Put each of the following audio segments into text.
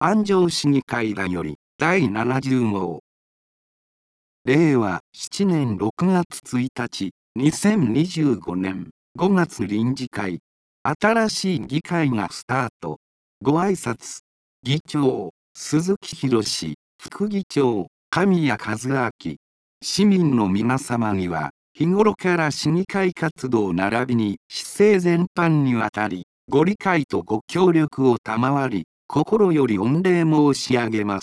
安城市議会らより第70号。令和7年6月1日、2025年5月臨時会。新しい議会がスタート。ご挨拶。議長、鈴木博、副議長、神谷和明。市民の皆様には、日頃から市議会活動並びに市政全般にわたり、ご理解とご協力を賜り、心より御礼申し上げます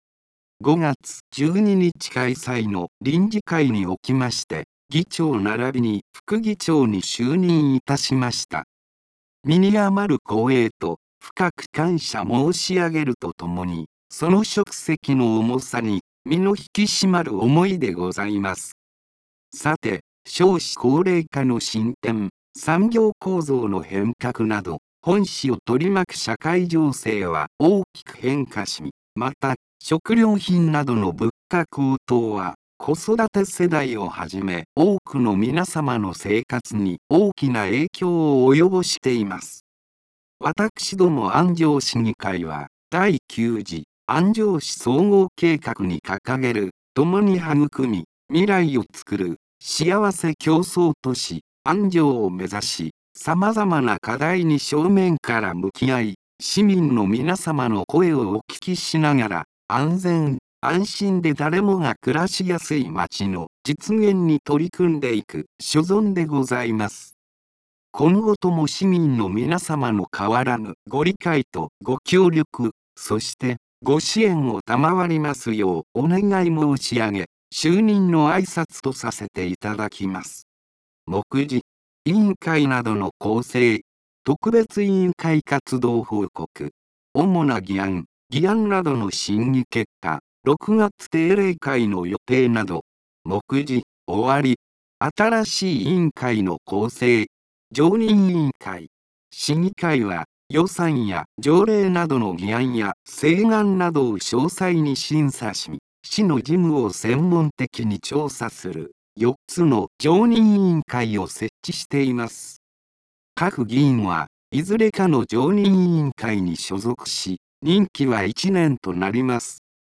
。5月12日開催の臨時会におきまして、議長並びに副議長に就任いたしました。身に余る光栄と深く感謝申し上げるとともに、その職責の重さに身の引き締まる思いでございます。さて、少子高齢化の進展、産業構造の変革など、本市を取り巻く社会情勢は大きく変化し、また、食料品などの物価高騰は、子育て世代をはじめ、多くの皆様の生活に大きな影響を及ぼしています。私ども安城市議会は、第9次安城市総合計画に掲げる、共に育み、未来をつくる、幸せ競争都市、安城を目指し、様々な課題に正面から向き合い、市民の皆様の声をお聞きしながら、安全、安心で誰もが暮らしやすい街の実現に取り組んでいく所存でございます。今後とも市民の皆様の変わらぬご理解とご協力、そしてご支援を賜りますようお願い申し上げ、就任の挨拶とさせていただきます。目次、委員会などの構成、特別委員会活動報告、主な議案などの審議結果、6月定例会の予定など、目次、終わり、新しい委員会の構成、常任委員会、市議会は予算や条例などの議案や請願などを詳細に審査し、市の事務を専門的に調査する4つの常任委員会を設置しています。各議員はいずれかの常任委員会に所属し、任期は1年となります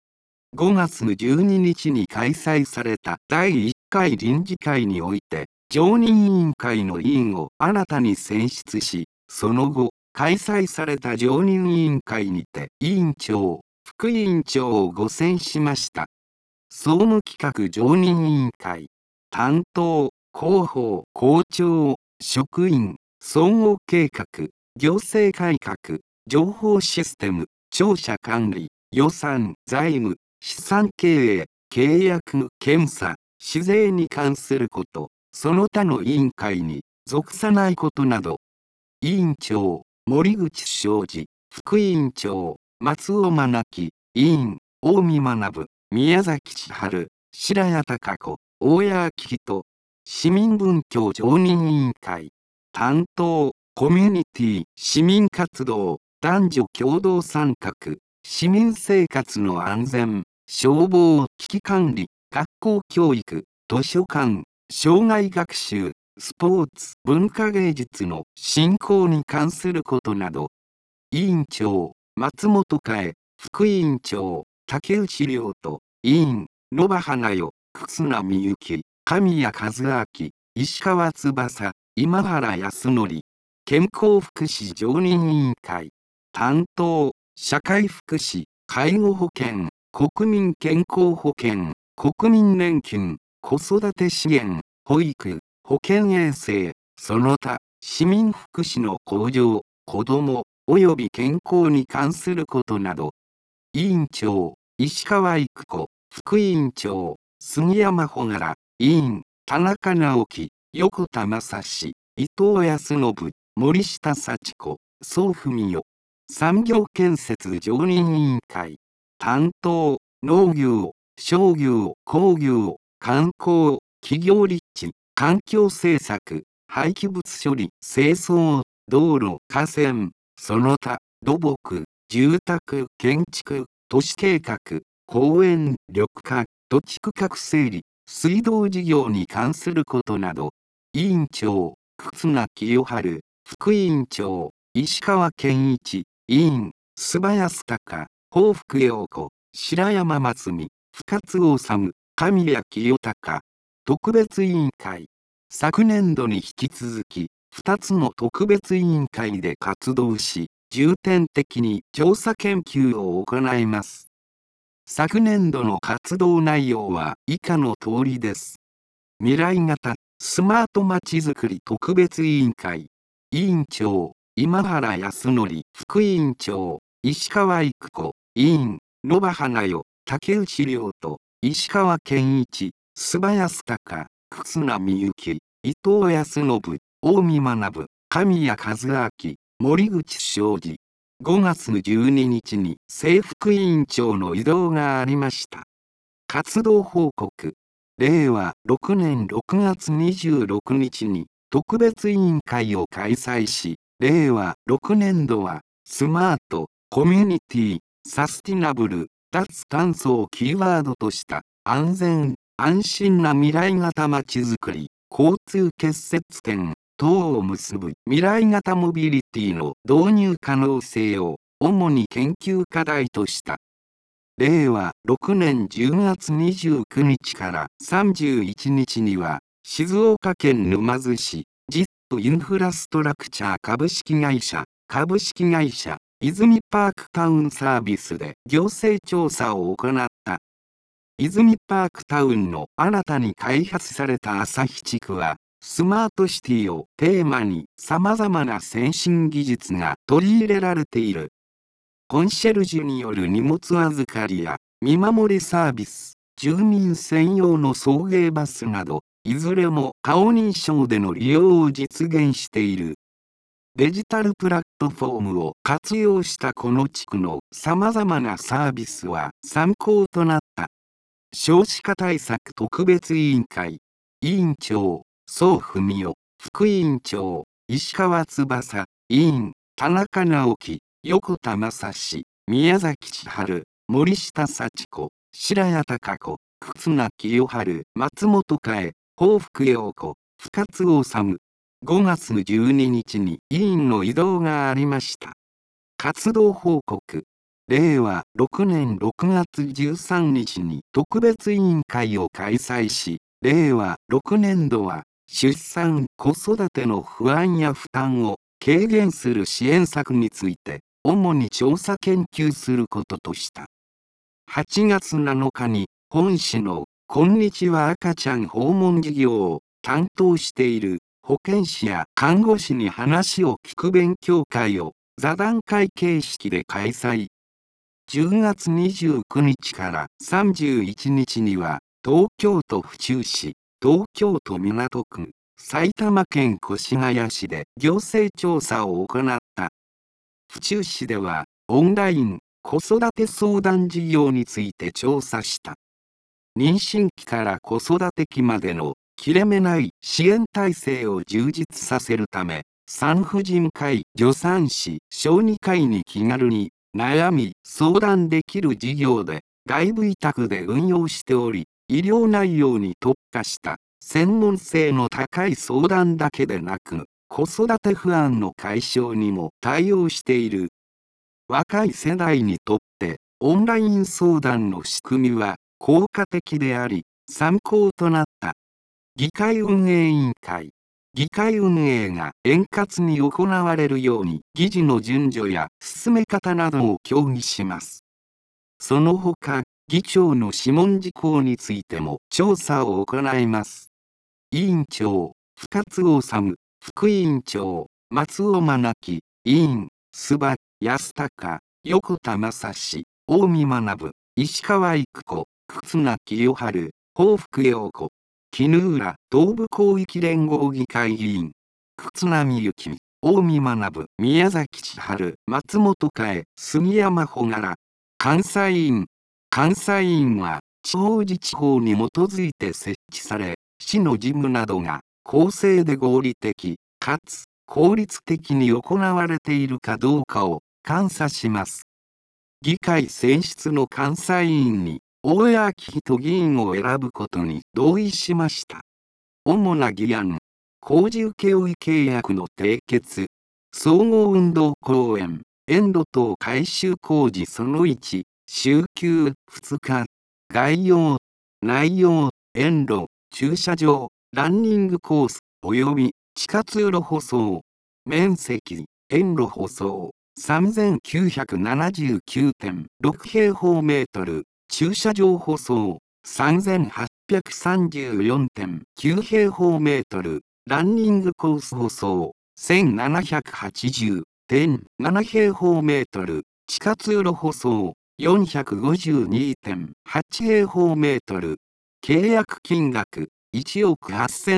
。5月12日に開催された第1回臨時会において、常任委員会の委員を新たに選出し、その後、開催された常任委員会にて委員長、副委員長をご選しました。総務企画常任委員会、担当、広報、校長、職員、総合計画、行政改革、情報システム、庁舎管理、予算、財務、資産経営、契約、検査、市税に関すること、その他の委員会に属さないことなど。委員長、森口昌司、副委員長、松尾真樹、委員、近江学、宮崎千春、白谷貴子、大谷明人、市民文教常任委員会、担当、コミュニティ、市民活動、男女共同参画、市民生活の安全、消防、危機管理、学校教育、図書館、障害学習、スポーツ、文化芸術の振興に関することなど。委員長、松本佳恵、副委員長、竹内涼人、委員、野場花代、忽那美幸、神谷和明、石川翼、今原康則。健康福祉常任委員会、担当、社会福祉、介護保険、国民健康保険、国民年金、子育て支援、保育、保健衛生、その他、市民福祉の向上、子ども、及び健康に関することなど。委員長、石川育子、副委員長、杉山穂柄、委員、田中直樹、横田正史、伊藤康信、森下幸子、宋文代。産業建設常任委員会、担当、農業、商業、工業、観光、企業立地、環境政策、廃棄物処理、清掃、道路、河川、その他、土木、住宅、建築、都市計画、公園、緑化、土地区画整理、水道事業に関することなど。委員長、忽那清春、副委員長、石川健一、委員、須林隆、 報福陽子、白山松美、深津治、神谷清隆、特別委員会。昨年度に引き続き、2つの特別委員会で活動し、重点的に調査研究を行います。昨年度の活動内容は以下の通りです。未来型スマートまちづくり特別委員会。委員長、今原康則、副委員長、石川育子、委員、野場花代、竹内涼人、石川健一、須葉康隆、忽那美幸、伊藤康信、近江学、神谷和明、森口昌司。5月12日に正副委員長の異動がありました。活動報告。令和6年6月26日に特別委員会を開催し、令和6年度はスマート、コミュニティ、サスティナブル、脱炭素をキーワードとした安全、安心な未来型まちづくり、交通結節点等を結ぶ未来型モビリティの導入可能性を主に研究課題とした。令和6年10月29日から31日には、静岡県沼津市、ジットインフラストラクチャー株式会社、泉パークタウンサービスで行政調査を行った。泉パークタウンの新たに開発された旭地区は、スマートシティをテーマに様々な先進技術が取り入れられている。コンシェルジュによる荷物預かりや見守りサービス、住民専用の送迎バスなど、いずれも顔認証での利用を実現している。デジタルプラットフォームを活用したこの地区の様々なサービスは参考となった。少子化対策特別委員会。委員長、宋文夫。副委員長、石川翼。委員、田中直樹。横田正史、宮崎千春、森下幸子、白谷貴子、忽那清春、松本佳恵、報福陽子、深津治。5月12日に委員の異動がありました。活動報告。令和6年6月13日に特別委員会を開催し、令和6年度は出産・子育ての不安や負担を軽減する支援策について、主に調査研究することとした。8月7日に本市のこんにちは赤ちゃん訪問事業を担当している保健師や看護師に話を聞く勉強会を座談会形式で開催。10月29日から31日には東京都府中市、東京都港区、埼玉県越谷市で行政調査を行った。府中市ではオンライン子育て相談事業について調査した。妊娠期から子育て期までの切れ目ない支援体制を充実させるため、産婦人科医、助産師、小児科医に気軽に悩み相談できる事業で外部委託で運用しており、医療内容に特化した専門性の高い相談だけでなく、子育て不安の解消にも対応している。若い世代にとってオンライン相談の仕組みは効果的であり、参考となった。議会運営委員会。議会運営が円滑に行われるように議事の順序や進め方などを協議します。その他、議長の諮問事項についても調査を行います。委員長、深津治。副委員長、松尾真樹。委員、須葉康隆、横田正史、近江学、石川育子、忽那清春、報福陽子。絹浦東部広域連合議会議員、忽那美幸、近江学、宮崎千春、松本佳恵、杉山穂柄。監査委員。監査委員は、地方自治法に基づいて設置され、市の事務などが公正で合理的、かつ効率的に行われているかどうかを監査します。議会選出の監査委員に、大谷昭仁議員を選ぶことに同意しました。主な議案、工事請負契約の締結、総合運動公園、 沿路等改修工事その1、週休2日。概要、内容、沿路、駐車場、ランニングコース、及び地下通路舗装。面積、沿路舗装、3979.6平方メートル。駐車場舗装、3834.9平方メートル。ランニングコース舗装、1780.7平方メートル。地下通路舗装、452.8平方メートル。契約金額、1億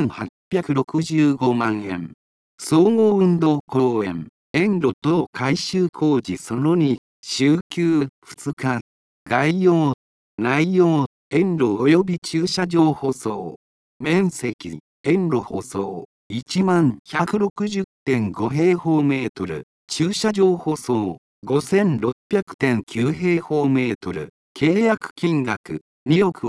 8865万円。総合運動公園、沿路等改修工事その2、週休2日。概要、内容、沿路及び駐車場舗装。面積、沿路舗装、10160.5平方メートル。駐車場舗装、5600.9平方メートル。契約金額、2億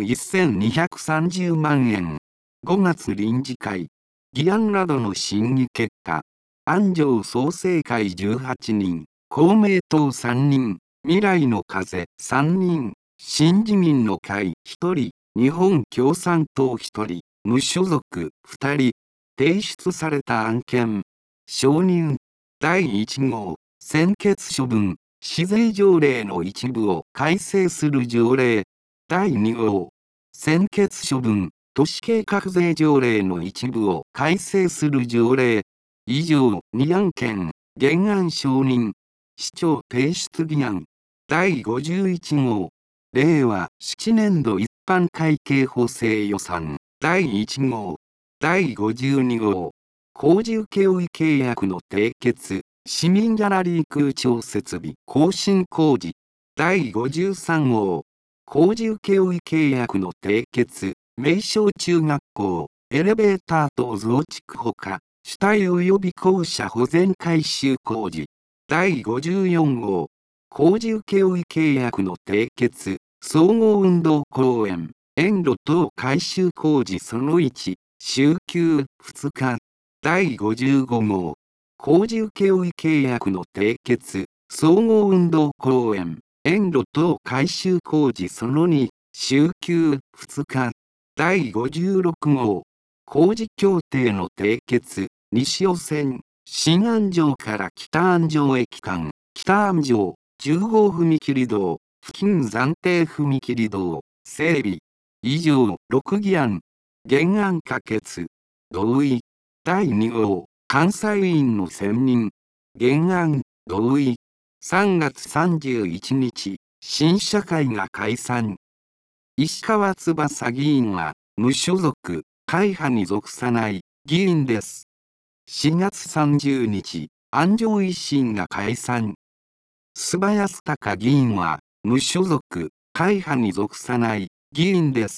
1230万円。5月臨時会。議案などの審議結果。安城創成会18人、公明党3人、未来の風3人、新自民の会1人、日本共産党1人、無所属2人、提出された案件。承認。第1号、専決処分、市税条例の一部を改正する条例。第2号、専決処分、都市計画税条例の一部を改正する条例。以上2案件、原案承認。市長提出議案。第51号。令和7年度一般会計補正予算。第1号。第52号。工事請負契約の締結。市民ギャラリー空調設備更新工事。第53号。工事請負契約の締結。名称中学校。エレベーター等増築ほか。主体及び校舎保全改修工事。第54号。工事請負契約の締結。総合運動公園。沿路等改修工事その1。週休2日。第55号。工事請負契約の締結。総合運動公園。沿路等改修工事その2。週休2日。第56号。工事協定の締結。西尾線、新安城から北安城駅間、北安城、10号踏切道、付近暫定踏切道、整備。以上、6議案。原案可決。同意。第2号、監査委員の選任。原案、同意。3月31日、新社会が解散。石川翼議員は、無所属、会派に属さない議員です。4月30日、安城維新が解散。須葉康隆議員は、無所属、会派に属さない議員です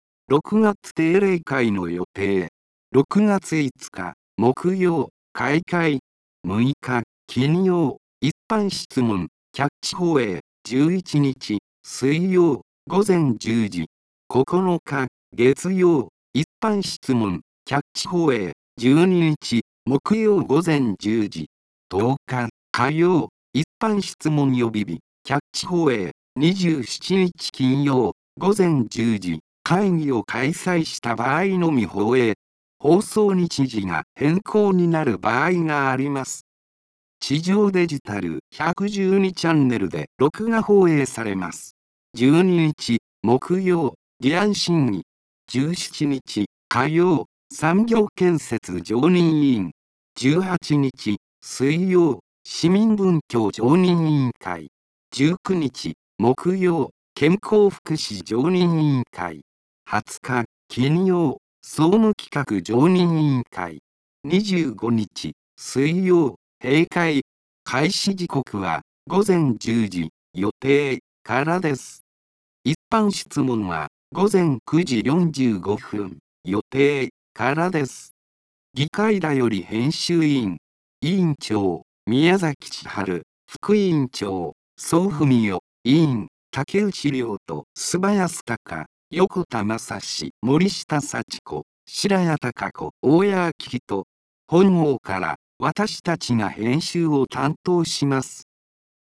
。6月定例会の予定。6月5日、木曜、開会。6日、金曜、一般質問、キャッチ放映。11日、水曜、午前10時。9日、月曜、一般質問、キャッチ放映。12日、木曜午前10時。10日、火曜、一般質問予備日、キャッチ放映。27日金曜、午前10時。会議を開催した場合のみ放映。放送日時が変更になる場合があります。地上デジタル112チャンネルで録画放映されます。12日、木曜、議案審議。17日、火曜、産業建設常任委員。18日、水曜、市民文教常任委員会。19日、木曜、健康福祉常任委員会。20日、金曜、総務企画常任委員会。25日、水曜、閉会。開始時刻は午前10時予定からです。一般質問は午前9時45分予定からです。議会だより編集委員、委員長、宮崎千春、副委員長、宋文代、委員、竹内涼と須葉康隆、横田正史、森下幸子、白谷貴子、大谷明人、本郷から私たちが編集を担当します。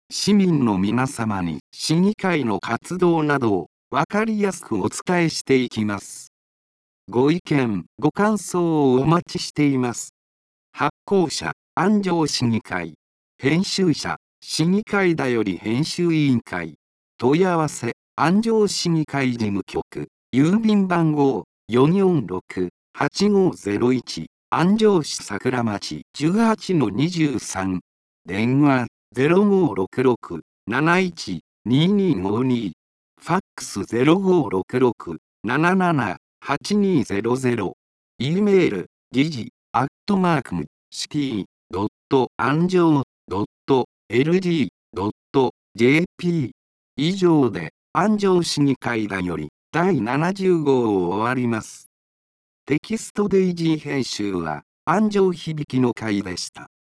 市民の皆様に市議会の活動などをわかりやすくお伝えしていきます。ご意見、ご感想をお待ちしています。発行者、安城市議会。編集者、市議会だより編集委員会。問い合わせ、安城市議会事務局。郵便番号、446-8501。安城市桜町 18-23。電話、0566-71-2252。ファックス0566-77-8200。E メール、時事、city@anjo.lg.jp。以上で、安城市議会だより、第70号を終わります。テキストデイジー編集は、安城響の会でした。